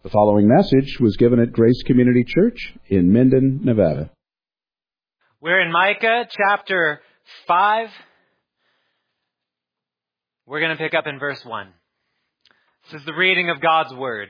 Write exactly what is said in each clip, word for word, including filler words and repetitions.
The following message was given at Grace Community Church in Minden, Nevada. We're in Micah chapter five. We're going to pick up in verse one. This is the reading of God's Word.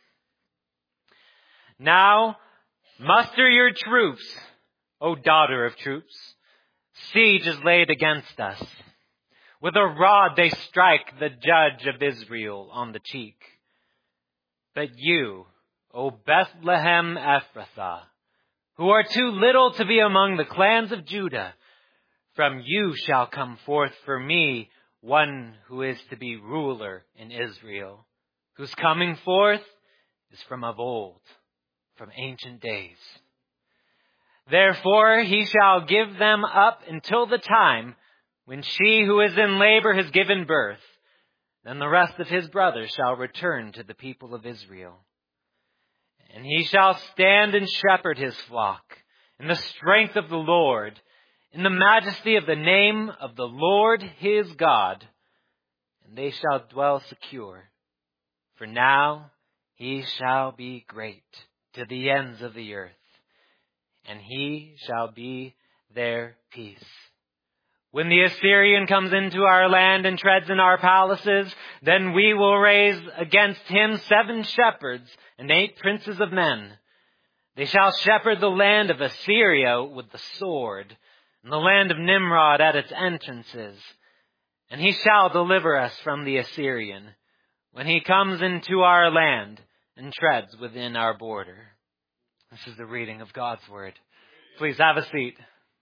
Now, muster your troops, O daughter of troops. Siege is laid against us. With a rod they strike the judge of Israel on the cheek. But you, O Bethlehem Ephrathah, who are too little to be among the clans of Judah, from you shall come forth for me one who is to be ruler in Israel, whose coming forth is from of old, from ancient days. Therefore he shall give them up until the time when she who is in labor has given birth. Then the rest of his brothers shall return to the people of Israel. And he shall stand and shepherd his flock in the strength of the Lord, in the majesty of the name of the Lord his God. And they shall dwell secure. For now he shall be great to the ends of the earth, and he shall be their peace. When the Assyrian comes into our land and treads in our palaces, then we will raise against him seven shepherds and eight princes of men. They shall shepherd the land of Assyria with the sword, and the land of Nimrod at its entrances. And he shall deliver us from the Assyrian, when he comes into our land and treads within our border. This is the reading of God's Word. Please have a seat.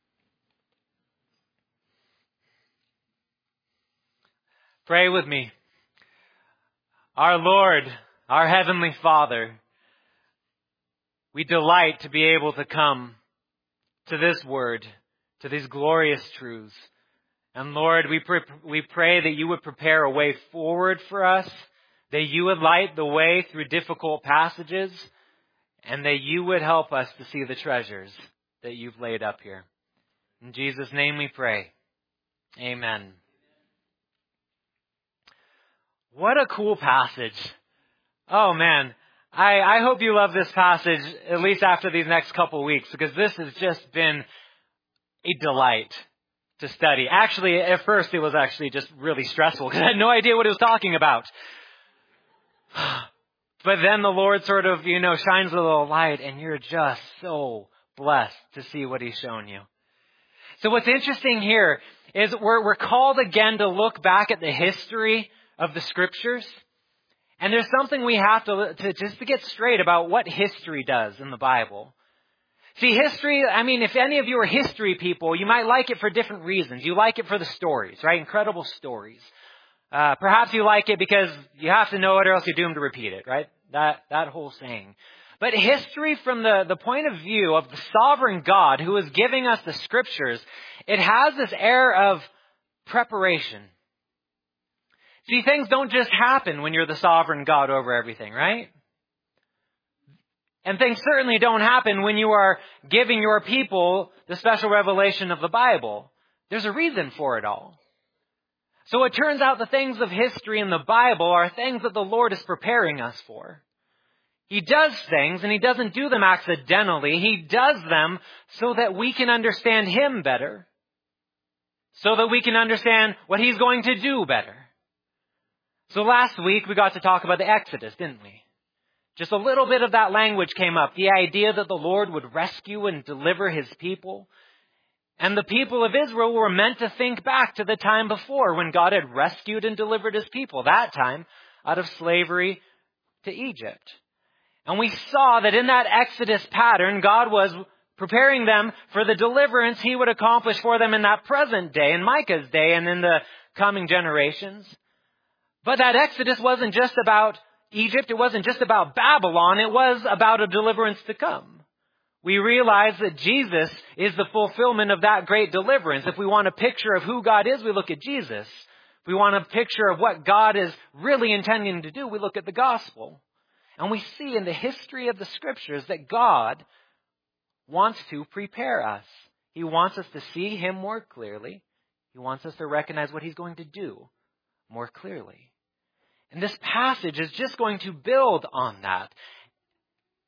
Pray with me. Our Lord, our Heavenly Father, we delight to be able to come to this Word, to these glorious truths. And Lord, we pray, we pray that you would prepare a way forward for us, that you would light the way through difficult passages, and that you would help us to see the treasures that you've laid up here. In Jesus' name we pray. Amen. What a cool passage. Oh man, I, I hope you love this passage, at least after these next couple weeks, because this has just been a delight to study. Actually, at first it was actually just really stressful because I had no idea what it was talking about. But then the Lord sort of, you know, shines a little light and you're just so blessed to see what He's shown you. So what's interesting here is we're, we're called again to look back at the history of the Scriptures. And there's something we have to, to just to get straight about what history does in the Bible. See, history, I mean, if any of you are history people, you might like it for different reasons. You like it for the stories, right? Incredible stories. Uh, perhaps you like it because you have to know it or else you're doomed to repeat it, right? That, that whole saying. But history from the, the point of view of the sovereign God who is giving us the Scriptures, it has this air of preparation. See, things don't just happen when you're the sovereign God over everything, right? And things certainly don't happen when you are giving your people the special revelation of the Bible. There's a reason for it all. So it turns out the things of history in the Bible are things that the Lord is preparing us for. He does things, and He doesn't do them accidentally. He does them so that we can understand Him better. So that we can understand what He's going to do better. So last week we got to talk about the Exodus, didn't we? Just a little bit of that language came up. The idea that the Lord would rescue and deliver His people. And the people of Israel were meant to think back to the time before when God had rescued and delivered His people. That time out of slavery to Egypt. And we saw that in that Exodus pattern, God was preparing them for the deliverance He would accomplish for them in that present day, in Micah's day, and in the coming generations. But that Exodus wasn't just about Egypt. It wasn't just about Babylon. It was about a deliverance to come. We realize that Jesus is the fulfillment of that great deliverance. If we want a picture of who God is, we look at Jesus. If we want a picture of what God is really intending to do, we look at the gospel. And we see in the history of the Scriptures that God wants to prepare us. He wants us to see Him more clearly. He wants us to recognize what He's going to do more clearly. And this passage is just going to build on that.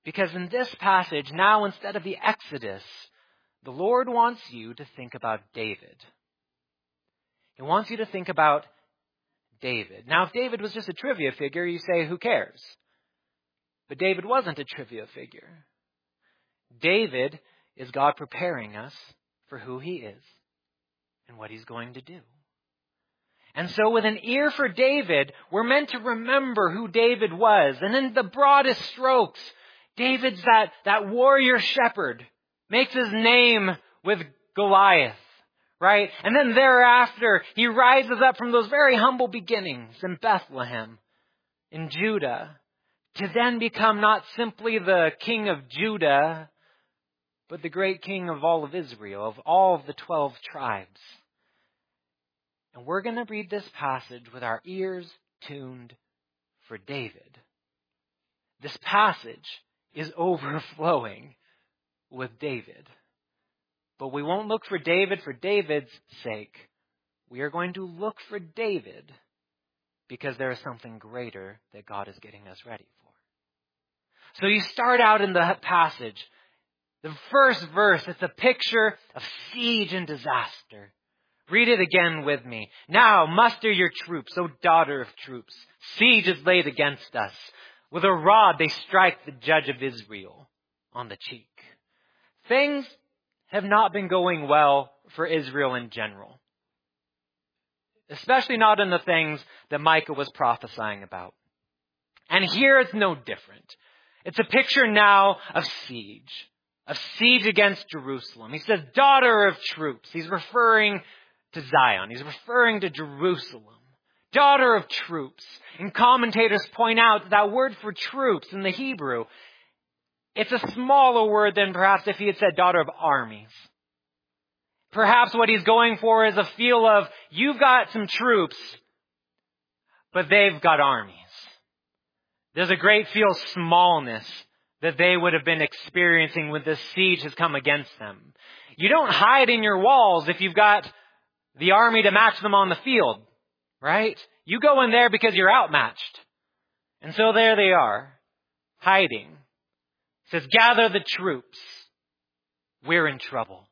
Because in this passage, now instead of the Exodus, the Lord wants you to think about David. He wants you to think about David. Now, if David was just a trivia figure, you say, who cares? But David wasn't a trivia figure. David is God preparing us for who he is and what he's going to do. And so with an ear for David, we're meant to remember who David was. And in the broadest strokes, David's that, that warrior shepherd, makes his name with Goliath, right? And then thereafter, he rises up from those very humble beginnings in Bethlehem, in Judah, to then become not simply the king of Judah, but the great king of all of Israel, of all of the twelve tribes. And we're going to read this passage with our ears tuned for David. This passage is overflowing with David. But we won't look for David for David's sake. We are going to look for David because there is something greater that God is getting us ready for. So you start out in the passage. The first verse, it's a picture of siege and disaster. Read it again with me. Now muster your troops, O daughter of troops. Siege is laid against us. With a rod they strike the judge of Israel on the cheek. Things have not been going well for Israel in general. Especially not in the things that Micah was prophesying about. And here it's no different. It's a picture now of siege. Of siege against Jerusalem. He says, daughter of troops. He's referring to Zion. He's referring to Jerusalem. Daughter of troops. And commentators point out that word for troops in the Hebrew, it's a smaller word than perhaps if he had said daughter of armies. Perhaps what he's going for is a feel of, you've got some troops, but they've got armies. There's a great feel of smallness that they would have been experiencing when this siege has come against them. You don't hide in your walls if you've got the army to match them on the field, right? You go in there because you're outmatched. And so there they are, hiding. It says, gather the troops. We're in trouble.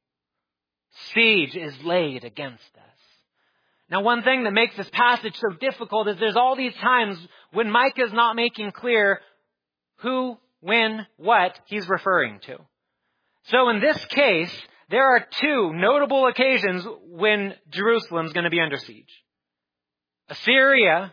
Siege is laid against us. Now, one thing that makes this passage so difficult is there's all these times when Micah is not making clear who, when, what he's referring to. So in this case, there are two notable occasions when Jerusalem's going to be under siege. Assyria,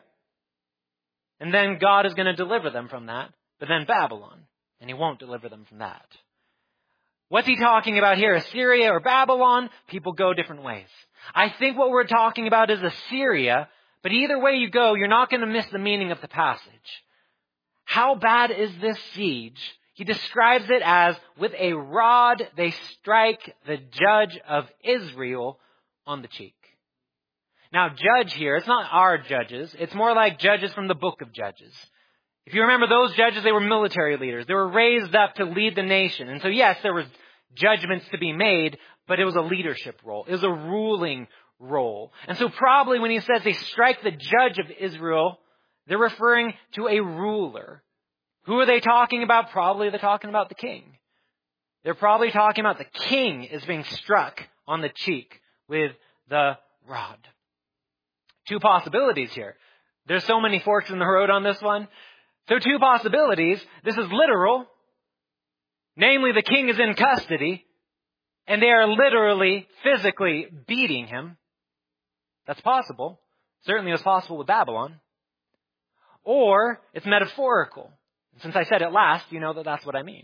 and then God is going to deliver them from that, but then Babylon, and he won't deliver them from that. What's he talking about here? Assyria or Babylon? People go different ways. I think what we're talking about is Assyria, but either way you go, you're not going to miss the meaning of the passage. How bad is this siege? He describes it as, with a rod they strike the judge of Israel on the cheek. Now, judge here, it's not our judges. It's more like judges from the book of Judges. If you remember those judges, they were military leaders. They were raised up to lead the nation. And so yes, there was judgments to be made, but it was a leadership role. It was a ruling role. And so probably when he says they strike the judge of Israel, they're referring to a ruler. Who are they talking about? Probably they're talking about the king. They're probably talking about the king is being struck on the cheek with the rod. Two possibilities here. There's so many forks in the road on this one. So two possibilities. This is literal. Namely, the king is in custody and they are literally, physically beating him. That's possible. Certainly it was possible with Babylon. Or it's metaphorical. Since I said it last, you know that that's what I mean.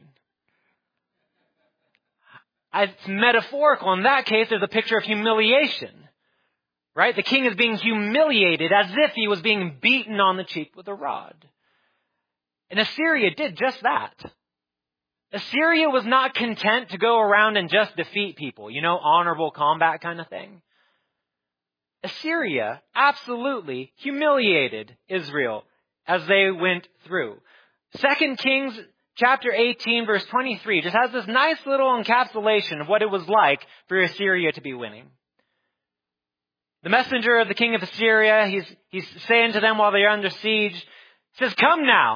It's metaphorical. In that case, there's a picture of humiliation. Right? The king is being humiliated as if he was being beaten on the cheek with a rod. And Assyria did just that. Assyria was not content to go around and just defeat people. You know, honorable combat kind of thing. Assyria absolutely humiliated Israel as they went through. Second Kings chapter eighteen verse twenty-three just has this nice little encapsulation of what it was like for Assyria to be winning. The messenger of the king of Assyria, he's, he's saying to them while they're under siege, says, come now,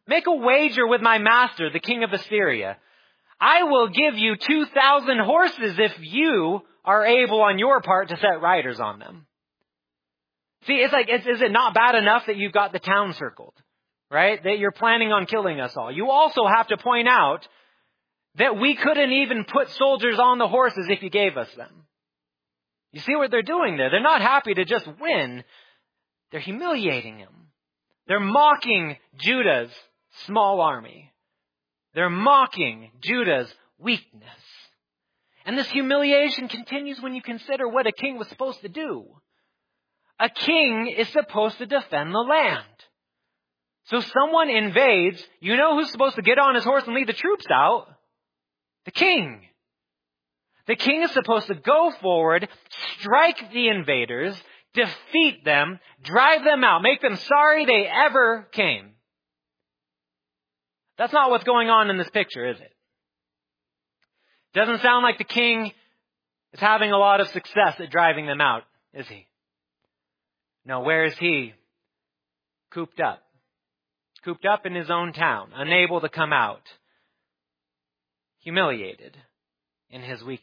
Make a wager with my master, the king of Assyria. I will give you two thousand horses if you are able on your part to set riders on them. See, it's like, is, is it not bad enough that you've got the town circled, right? That you're planning on killing us all. You also have to point out that we couldn't even put soldiers on the horses if you gave us them. You see what they're doing there? They're not happy to just win. They're humiliating him. They're mocking Judah's small army. They're mocking Judah's weakness. And this humiliation continues when you consider what a king was supposed to do. A king is supposed to defend the land. So someone invades, you know who's supposed to get on his horse and lead the troops out? The king. The king is supposed to go forward, strike the invaders, defeat them, drive them out, make them sorry they ever came. That's not what's going on in this picture, is it? Doesn't sound like the king is having a lot of success at driving them out, is he? No, where is he? Cooped up. Cooped up in his own town, unable to come out. Humiliated in his weakness.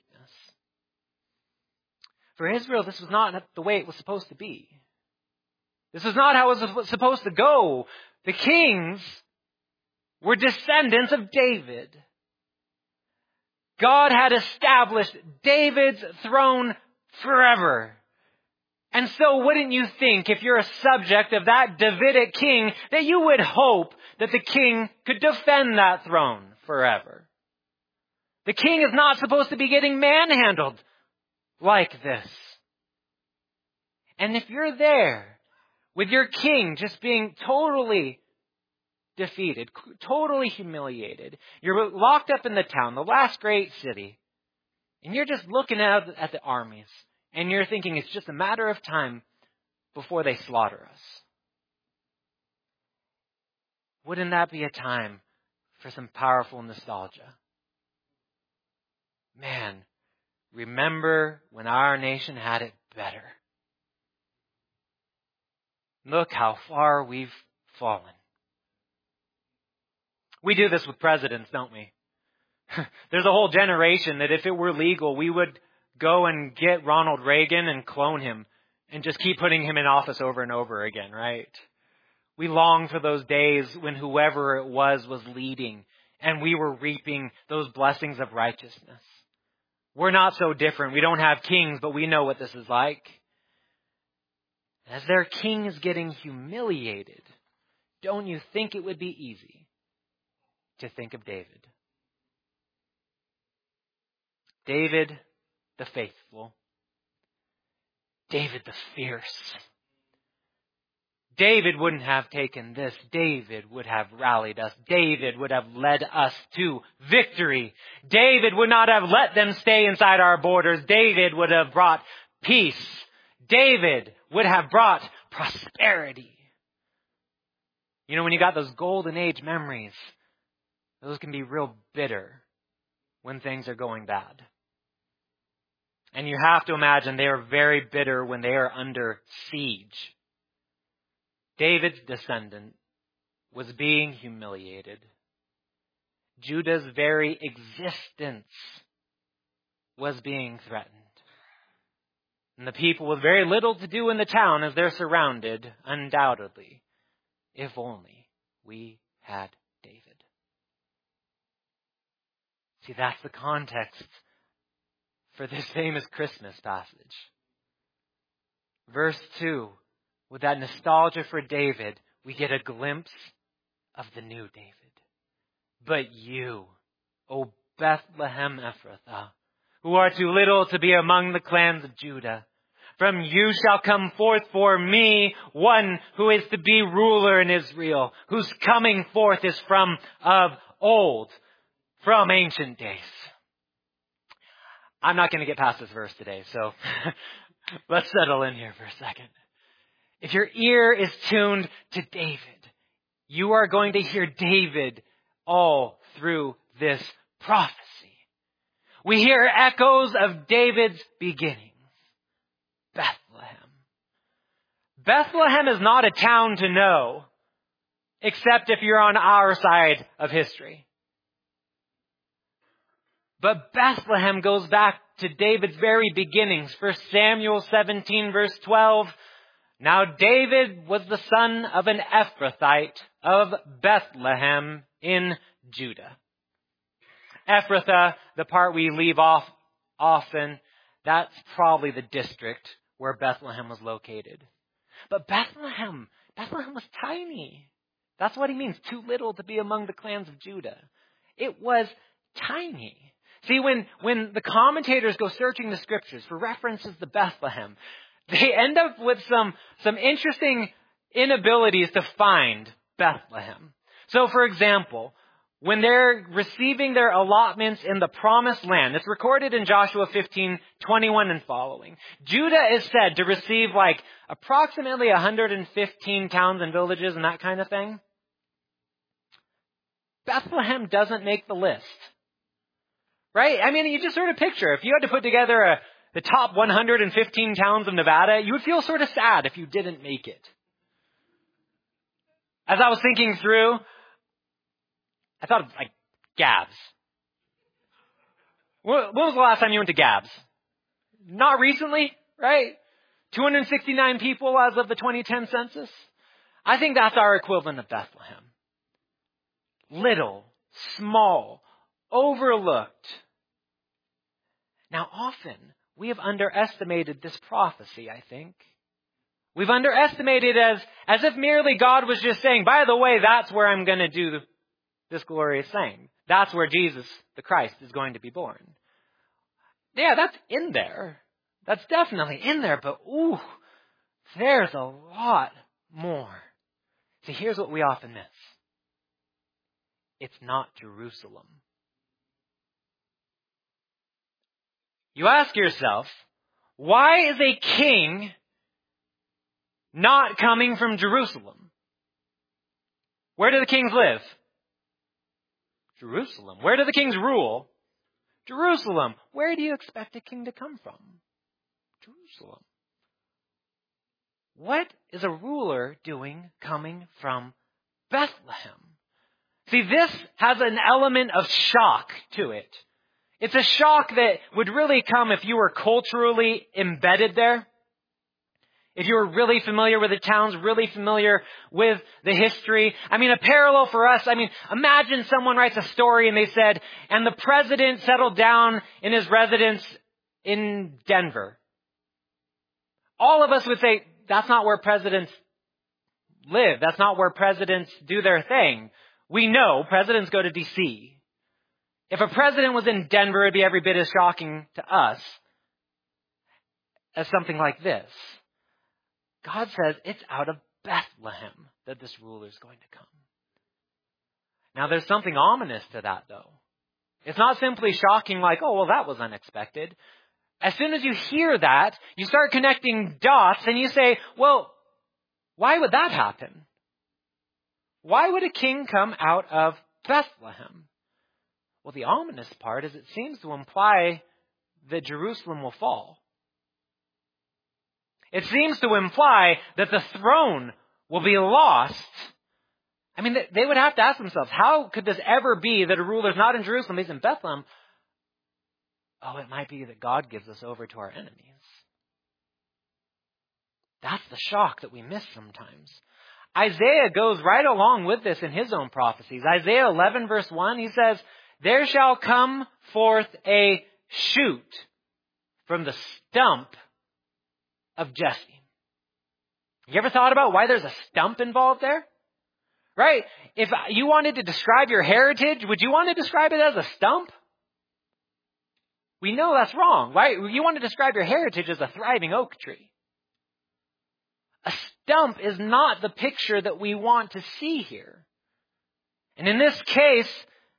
For Israel, this was not the way it was supposed to be. This was not how it was supposed to go. The kings were descendants of David. God had established David's throne forever. And so wouldn't you think, if you're a subject of that Davidic king, that you would hope that the king could defend that throne forever? The king is not supposed to be getting manhandled like this. And if you're there with your king just being totally defeated, totally humiliated, you're locked up in the town, the last great city, and you're just looking out at the armies, and you're thinking it's just a matter of time before they slaughter us. Wouldn't that be a time for some powerful nostalgia? Man, remember when our nation had it better. Look how far we've fallen. We do this with presidents, don't we? There's a whole generation that if it were legal, we would go and get Ronald Reagan and clone him and just keep putting him in office over and over again, right? We long for those days when whoever it was was leading and we were reaping those blessings of righteousness. We're not so different. We don't have kings, but we know what this is like. As their king is getting humiliated, don't you think it would be easy to think of David? David the faithful. David the fierce. David wouldn't have taken this. David would have rallied us. David would have led us to victory. David would not have let them stay inside our borders. David would have brought peace. David would have brought prosperity. You know, when you got those golden age memories, those can be real bitter when things are going bad. And you have to imagine they are very bitter when they are under siege. David's descendant was being humiliated. Judah's very existence was being threatened. And the people with very little to do in the town as they're surrounded, undoubtedly, if only we had David. See, that's the context for this famous Christmas passage. Verse two. With that nostalgia for David, we get a glimpse of the new David. But you, O Bethlehem Ephrathah, who are too little to be among the clans of Judah, from you shall come forth for me one who is to be ruler in Israel, whose coming forth is from of old, from ancient days. I'm not going to get past this verse today, so let's settle in here for a second. If your ear is tuned to David, you are going to hear David all through this prophecy. We hear echoes of David's beginnings. Bethlehem. Bethlehem is not a town to know. except if you're on our side of history. But Bethlehem goes back to David's very beginnings. First Samuel seventeen, verse twelve. Now David was the son of an Ephrathite of Bethlehem in Judah. Ephrathah, the part we leave off often, that's probably the district where Bethlehem was located. But Bethlehem, Bethlehem was tiny. That's what he means, too little to be among the clans of Judah. It was tiny. See, when, when the commentators go searching the scriptures for references to Bethlehem, they end up with some, some interesting inabilities to find Bethlehem. So, for example, when they're receiving their allotments in the promised land, it's recorded in Joshua fifteen, twenty-one and following. Judah is said to receive like approximately one hundred fifteen towns and villages and that kind of thing. Bethlehem doesn't make the list. Right? I mean, you just sort of picture, if you had to put together a, the top one hundred fifteen towns of Nevada, you would feel sort of sad if you didn't make it. As I was thinking through, I thought of like Gabbs. When was the last time you went to Gabbs? Not recently, right? two hundred sixty-nine people as of the twenty ten census. I think that's our equivalent of Bethlehem. Little, small, overlooked. Now, often, we have underestimated this prophecy, I think. We've underestimated as, as if merely God was just saying, by the way, that's where I'm going to do this glorious thing. That's where Jesus, the Christ, is going to be born. Yeah, that's in there. That's definitely in there, but ooh, there's a lot more. See, here's what we often miss. It's not Jerusalem. You ask yourself, why is a king not coming from Jerusalem? Where do the kings live? Jerusalem. Where do the kings rule? Jerusalem. Where do you expect a king to come from? Jerusalem. What is a ruler doing coming from Bethlehem? See, this has an element of shock to it. It's a shock that would really come if you were culturally embedded there. If you were really familiar with the towns, really familiar with the history. I mean, a parallel for us, I mean, imagine someone writes a story and they said, and the president settled down in his residence in Denver. All of us would say, that's not where presidents live. That's not where presidents do their thing. We know presidents go to D C If a president was in Denver, it'd be every bit as shocking to us as something like this. God says it's out of Bethlehem that this ruler is going to come. Now, there's something ominous to that, though. It's not simply shocking like, oh, well, that was unexpected. As soon as you hear that, you start connecting dots and you say, well, why would that happen? Why would a king come out of Bethlehem? Well, the ominous part is it seems to imply that Jerusalem will fall. It seems to imply that the throne will be lost. I mean, they would have to ask themselves, how could this ever be that a ruler's not in Jerusalem, he's in Bethlehem? Oh, it might be that God gives us over to our enemies. That's the shock that we miss sometimes. Isaiah goes right along with this in his own prophecies. Isaiah eleven verse one, he says, there shall come forth a shoot from the stump of Jesse. You ever thought about why there's a stump involved there? Right? If you wanted to describe your heritage, would you want to describe it as a stump? We know that's wrong, right? You want to describe your heritage as a thriving oak tree. A stump is not the picture that we want to see here. And in this case,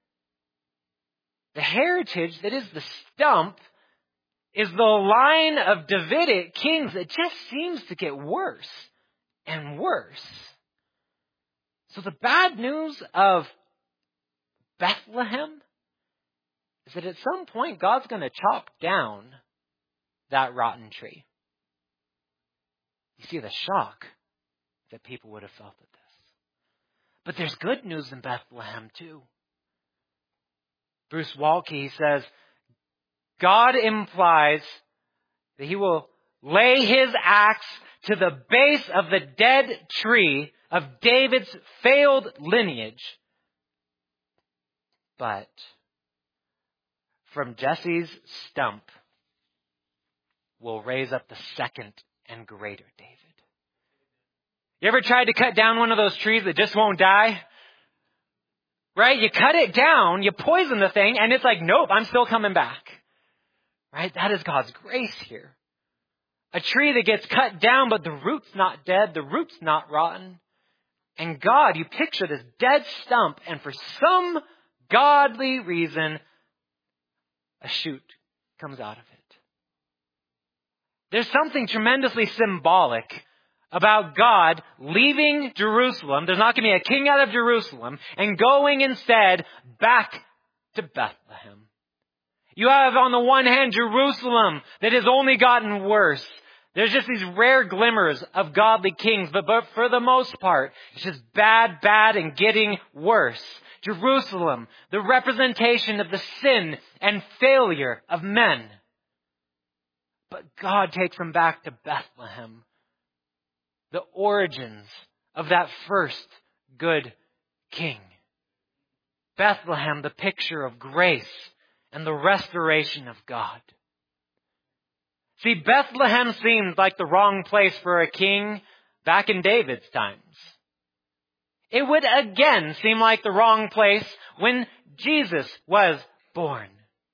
the heritage that is the stump is the line of Davidic kings that just seems to get worse and worse. So the bad news of Bethlehem is that at some point God's going to chop down that rotten tree. You see the shock that people would have felt at this. But there's good news in Bethlehem too. Bruce Waltke says, God implies that he will lay his axe to the base of the dead tree of David's failed lineage. But from Jesse's stump will raise up the second and greater David. You ever tried to cut down one of those trees that just won't die? Right? You cut it down, you poison the thing, and it's like, nope, I'm still coming back. Right? That is God's grace here. A tree that gets cut down, but the root's not dead, the root's not rotten. And God, you picture this dead stump, and for some godly reason, a shoot comes out of it. There's something tremendously symbolic about God leaving Jerusalem. There's not going to be a king out of Jerusalem, and going instead back to Bethlehem. You have on the one hand Jerusalem that has only gotten worse. There's just these rare glimmers of godly kings, but, but for the most part, it's just bad, bad, and getting worse. Jerusalem, the representation of the sin and failure of men. But God takes them back to Bethlehem, the origins of that first good king. Bethlehem, the picture of grace and the restoration of God. See, Bethlehem seemed like the wrong place for a king back in David's times. It would again seem like the wrong place when Jesus was born.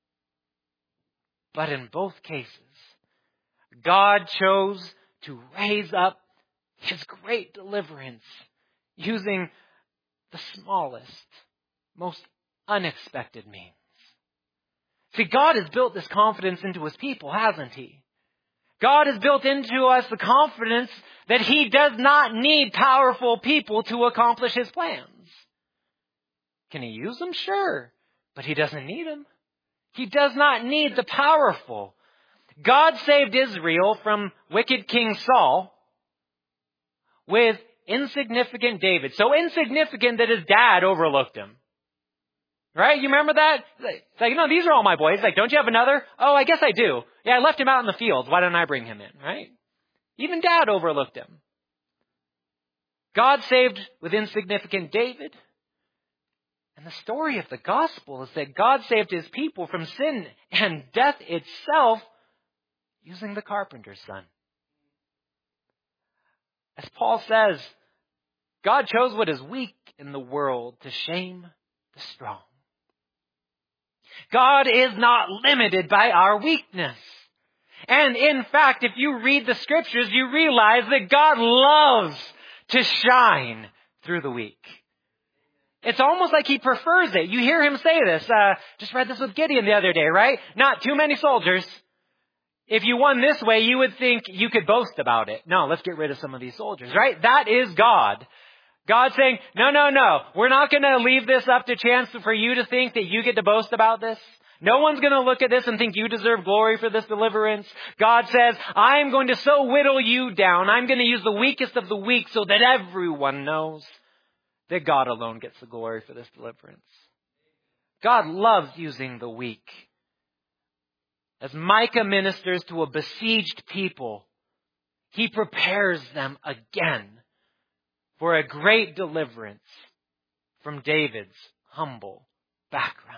But in both cases, God chose to raise up his great deliverance using the smallest, most unexpected means. See, God has built this confidence into his people, hasn't he? God has built into us the confidence that he does not need powerful people to accomplish his plans. Can he use them? Sure. But he doesn't need them. He does not need the powerful. God saved Israel from wicked King Saul with insignificant David. So insignificant that his dad overlooked him. Right? You remember that? It's like, no, these are all my boys. Like, don't you have another? Oh, I guess I do. Yeah, I left him out in the fields. Why don't I bring him in? Right? Even dad overlooked him. God saved with insignificant David. And the story of the gospel is that God saved his people from sin and death itself using the carpenter's son. As Paul says, God chose what is weak in the world to shame the strong. God is not limited by our weakness. And in fact, if you read the scriptures, you realize that God loves to shine through the weak. It's almost like he prefers it. You hear him say this. Uh, just read this with Gideon the other day, right? Not too many soldiers. If you won this way, you would think you could boast about it. No, let's get rid of some of these soldiers, right? That is God. God's saying, no, no, no. We're not going to leave this up to chance for you to think that you get to boast about this. No one's going to look at this and think you deserve glory for this deliverance. God says, I am going to so whittle you down. I'm going to use the weakest of the weak so that everyone knows that God alone gets the glory for this deliverance. God loves using the weak. As Micah ministers to a besieged people, he prepares them again for a great deliverance from David's humble background.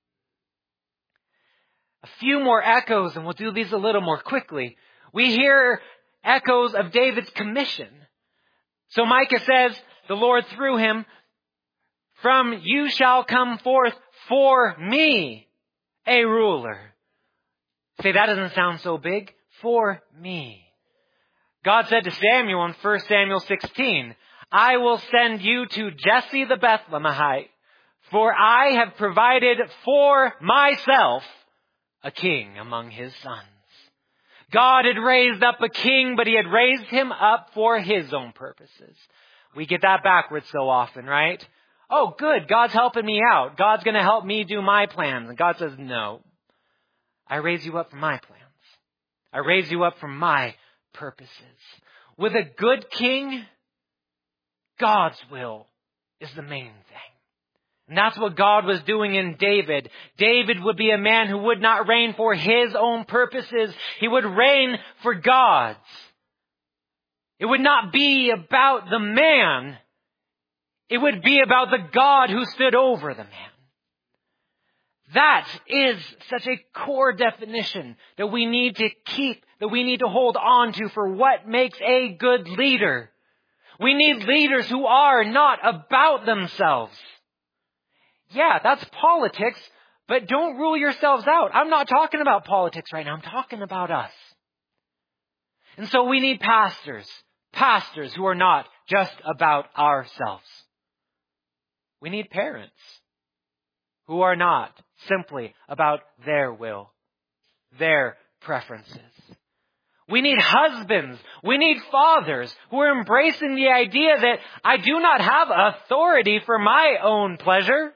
A few more echoes, and we'll do these a little more quickly. We hear echoes of David's commission. So Micah says, the Lord through him, from you shall come forth for me a ruler. Say, that doesn't sound so big. For me. God said to Samuel in First Samuel sixteen, I will send you to Jesse the Bethlehemite, for I have provided for myself a king among his sons. God had raised up a king, but he had raised him up for his own purposes. We get that backwards so often, right? Oh, good. God's helping me out. God's going to help me do my plans. And God says, no. I raise you up for my plans. I raise you up for my purposes. With a good king, God's will is the main thing. And that's what God was doing in David. David would be a man who would not reign for his own purposes. He would reign for God's. It would not be about the man. It would be about the God who stood over the man. That is such a core definition that we need to keep, that we need to hold on to for what makes a good leader. We need leaders who are not about themselves. Yeah, that's politics, but don't rule yourselves out. I'm not talking about politics right now. I'm talking about us. And so we need pastors, pastors who are not just about ourselves. We need parents who are not simply about their will, their preferences. We need husbands. We need fathers who are embracing the idea that I do not have authority for my own pleasure.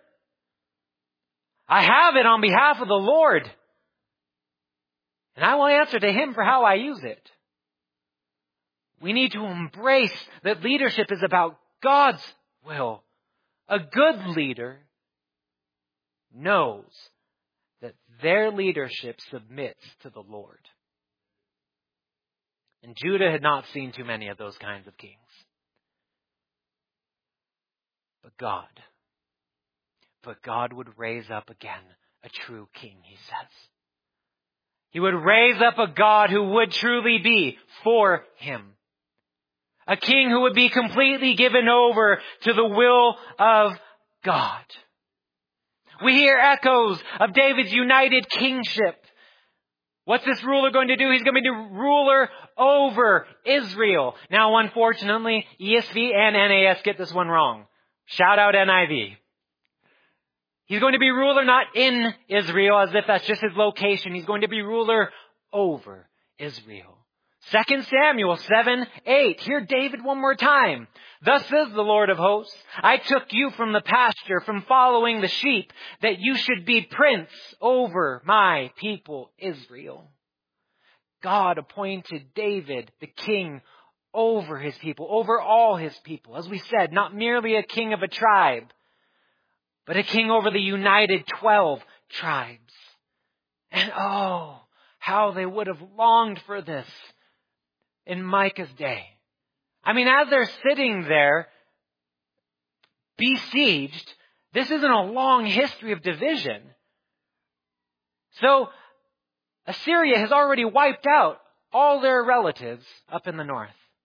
I have it on behalf of the Lord. And I will answer to Him for how I use it. We need to embrace that leadership is about God's will. A good leader knows that their leadership submits to the Lord. And Judah had not seen too many of those kinds of kings. But God, but God would raise up again a true king, he says. He would raise up a God who would truly be for him. A king who would be completely given over to the will of God. We hear echoes of David's united kingship. What's this ruler going to do? He's going to be the ruler over Israel. Now, unfortunately, E S V and N A S get this one wrong. Shout out N I V. He's going to be ruler not in Israel, as if that's just his location. He's going to be ruler over Israel. Second Samuel seven eight. Hear David one more time. Thus says the Lord of hosts, I took you from the pasture, from following the sheep, that you should be prince over my people Israel. God appointed David the king over his people, over all his people. As we said, not merely a king of a tribe, but a king over the united twelve tribes. And oh, how they would have longed for this in Micah's day. I mean, as they're sitting there, besieged, this isn't a long history of division. So, Assyria has already wiped out all their relatives up in the north.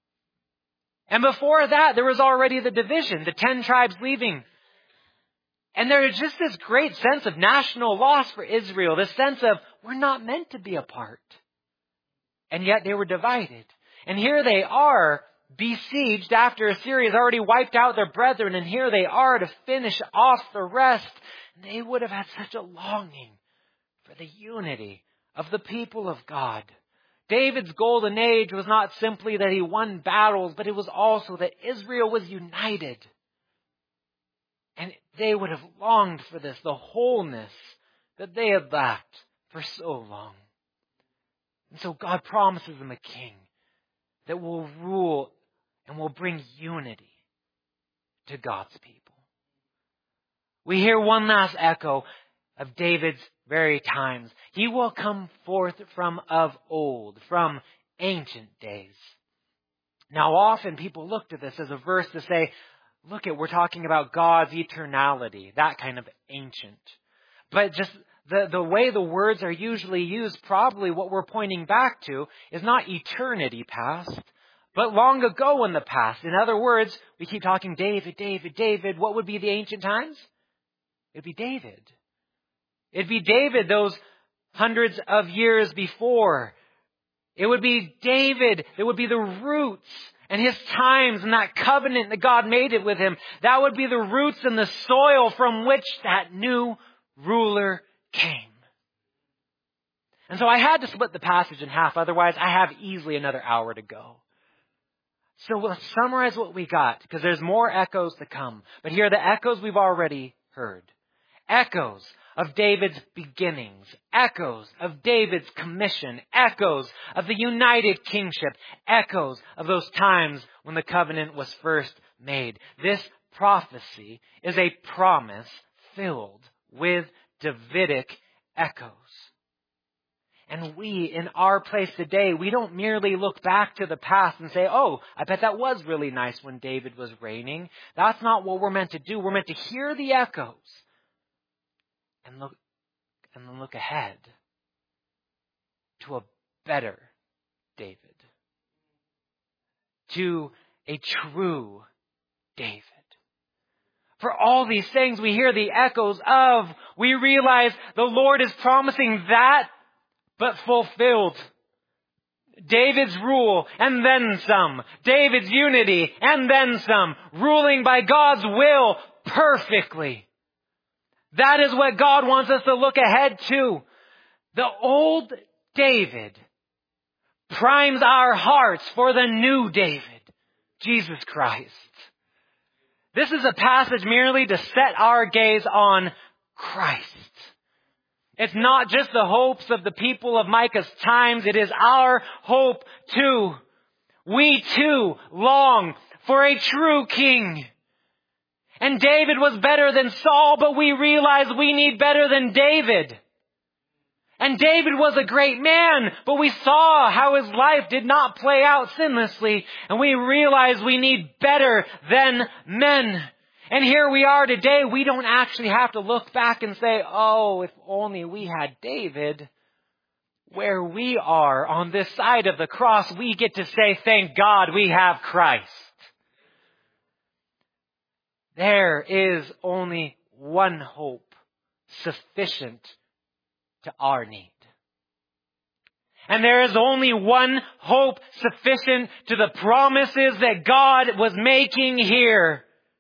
And before that, there was already the division, the ten tribes leaving. And there is just this great sense of national loss for Israel, this sense of, we're not meant to be apart. And yet they were divided. And here they are, besieged after Assyria has already wiped out their brethren, and here they are to finish off the rest. They would have had such a longing for the unity of the people of God. David's golden age was not simply that he won battles, but it was also that Israel was united. And they would have longed for this, the wholeness that they had lacked for so long. And so God promises them a king that will rule and will bring unity to God's people. We hear one last echo of David's very times. He will come forth from of old, from ancient days. Now often people look to this as a verse to say, look at, we're talking about God's eternality, that kind of ancient. But just the, the way the words are usually used, probably what we're pointing back to is not eternity past, but long ago in the past. In other words, we keep talking David, David, David. What would be the ancient times? It'd be David. It'd be David those hundreds of years before. It would be David. It would be the roots and his times and that covenant that God made it with him. That would be the roots and the soil from which that new ruler came. And so I had to split the passage in half. Otherwise, I have easily another hour to go. So let's summarize what we got, because there's more echoes to come. But here are the echoes we've already heard. Echoes of David's beginnings. Echoes of David's commission. Echoes of the united kingship. Echoes of those times when the covenant was first made. This prophecy is a promise filled with Davidic echoes. And we, in our place today, we don't merely look back to the past and say, oh, I bet that was really nice when David was reigning. That's not what we're meant to do. We're meant to hear the echoes and look, and then look ahead to a better David, to a true David. For all these things we hear the echoes of, we realize the Lord is promising that, but fulfilled. David's rule, and then some. David's unity, and then some. Ruling by God's will perfectly. That is what God wants us to look ahead to. The old David primes our hearts for the new David, Jesus Christ. This is a passage merely to set our gaze on Christ. It's not just the hopes of the people of Micah's times. It is our hope too. We too long for a true king. And David was better than Saul, but we realize we need better than David. And David was a great man, but we saw how his life did not play out sinlessly. And we realize we need better than men. And here we are today. We don't actually have to look back and say, oh, if only we had David. Where we are on this side of the cross, we get to say, thank God we have Christ. There is only one hope sufficient to our need. And there is only one hope sufficient to the promises that God was making here.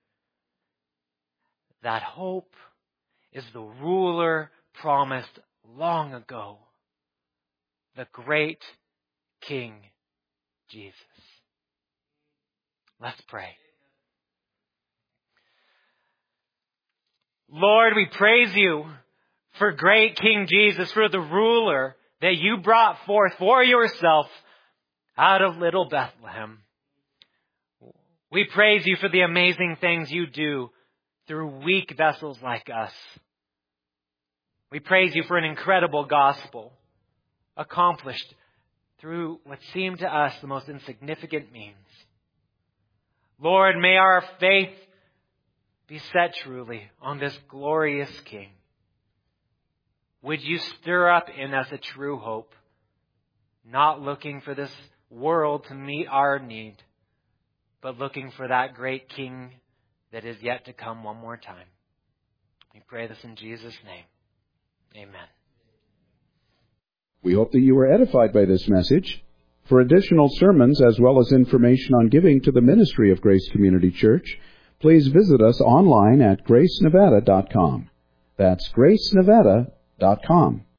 That hope is the ruler promised long ago, the great King Jesus. Let's pray. Lord, we praise you for great King Jesus, for the ruler that you brought forth for yourself out of little Bethlehem. We praise you for the amazing things you do through weak vessels like us. We praise you for an incredible gospel accomplished through what seemed to us the most insignificant means. Lord, may our faith be set truly on this glorious King. Would you stir up in us a true hope, not looking for this world to meet our need, but looking for that great King that is yet to come one more time. We pray this in Jesus' name. Amen. We hope that you were edified by this message. For additional sermons as well as information on giving to the ministry of Grace Community Church, please visit us online at grace nevada dot com. That's grace nevada dot com.